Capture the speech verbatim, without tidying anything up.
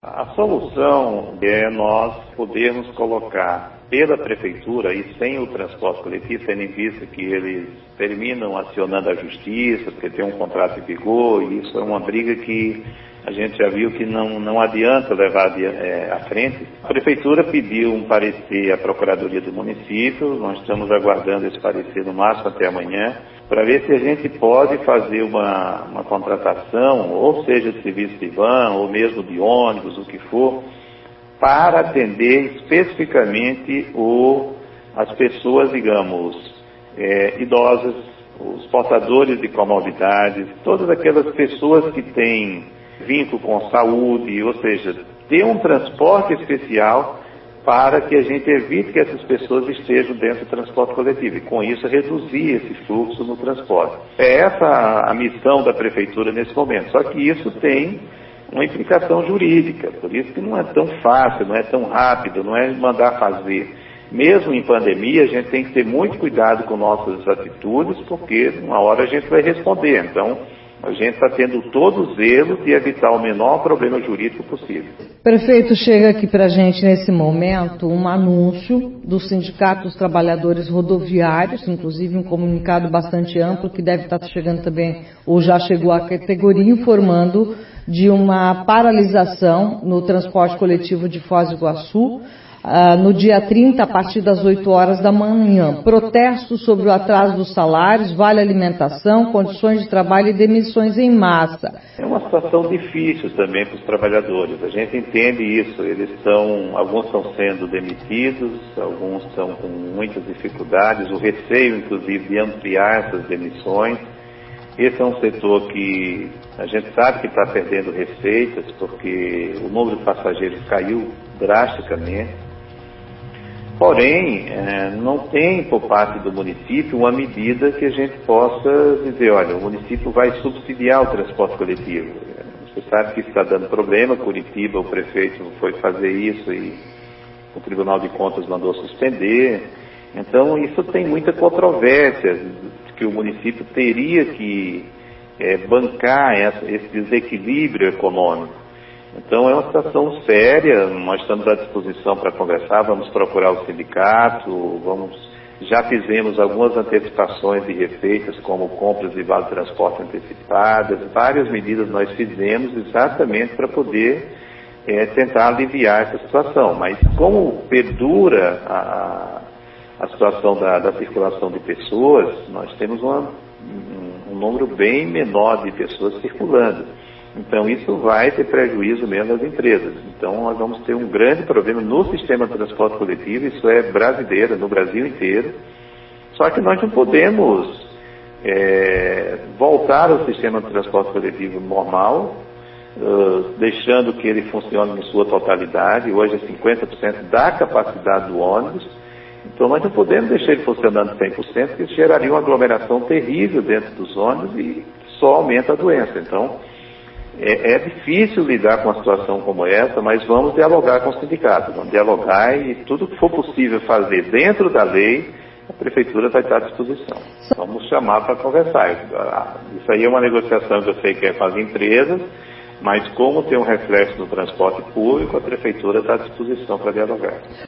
A solução é nós podermos colocar pela prefeitura e sem o transporte coletivo, tendo em vista que eles terminam acionando a justiça, porque tem um contrato em vigor, e isso é uma briga que a gente já viu que não, não adianta levar é, à frente. A prefeitura pediu um parecer à Procuradoria do Município, nós estamos aguardando esse parecer no máximo até amanhã, para ver se a gente pode fazer uma, uma contratação, ou seja, de serviço de van, ou mesmo de ônibus, o que for, para atender especificamente o, as pessoas, digamos, é, idosas, os portadores de comorbidades, todas aquelas pessoas que têm vínculo com saúde, ou seja, ter um transporte especial para que a gente evite que essas pessoas estejam dentro do transporte coletivo e, com isso, reduzir esse fluxo no transporte. É essa a missão da prefeitura nesse momento, só que isso tem uma implicação jurídica, por isso que não é tão fácil, não é tão rápido, não é mandar fazer. Mesmo em pandemia, a gente tem que ter muito cuidado com nossas atitudes, porque uma hora a gente vai responder. Então, a gente está tendo todo o zelo de evitar o menor problema jurídico possível. Prefeito, chega aqui para a gente nesse momento um anúncio do Sindicato dos Trabalhadores Rodoviários, inclusive um comunicado bastante amplo que deve estar chegando também, ou já chegou à categoria, informando de uma paralisação no transporte coletivo de Foz do Iguaçu, Uh, no dia trinta, a partir das oito horas da manhã. Protestos sobre o atraso dos salários, vale alimentação, condições de trabalho e demissões em massa. É uma situação difícil também para os trabalhadores. A gente entende isso. Eles estão, alguns estão sendo demitidos, alguns estão com muitas dificuldades, o receio, inclusive, de ampliar essas demissões. Esse é um setor que a gente sabe que está perdendo receitas, porque o número de passageiros caiu drasticamente. Porém, é, não tem por parte do município uma medida que a gente possa dizer, olha, o município vai subsidiar o transporte coletivo. Você sabe que isso está dando problema, Curitiba, o prefeito foi fazer isso e o Tribunal de Contas mandou suspender. Então, isso tem muita controvérsia, que o município teria que é, bancar essa, esse desequilíbrio econômico. Então é uma situação séria, nós estamos à disposição para conversar, vamos procurar o sindicato, vamos, já fizemos algumas antecipações de receitas, como compras de vale transporte antecipadas, várias medidas nós fizemos exatamente para poder é, tentar aliviar essa situação. Mas como perdura a, a situação da, da circulação de pessoas, nós temos uma, um, um número bem menor de pessoas circulando. Então, isso vai ter prejuízo mesmo às empresas. Então, nós vamos ter um grande problema no sistema de transporte coletivo, isso é brasileiro, no Brasil inteiro. Só que nós não podemos é, voltar ao sistema de transporte coletivo normal, uh, deixando que ele funcione em sua totalidade. Hoje é cinquenta por cento da capacidade do ônibus. Então, nós não podemos deixar ele funcionando cem por cento, porque isso geraria uma aglomeração terrível dentro dos ônibus e só aumenta a doença. Então, É, é difícil lidar com uma situação como essa, mas vamos dialogar com o sindicato, vamos dialogar e tudo que for possível fazer dentro da lei, a prefeitura vai estar à disposição. Vamos chamar para conversar. Isso aí é uma negociação que eu sei que é com as empresas, mas como tem um reflexo no transporte público, a prefeitura está à disposição para dialogar.